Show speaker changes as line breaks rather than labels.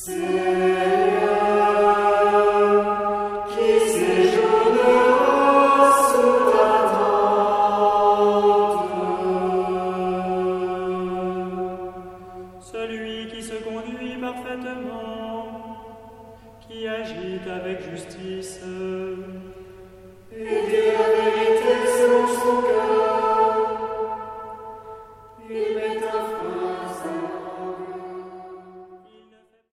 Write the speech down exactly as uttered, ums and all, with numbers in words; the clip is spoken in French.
Celui qui se conduit parfaitement, qui agit avec justice,
et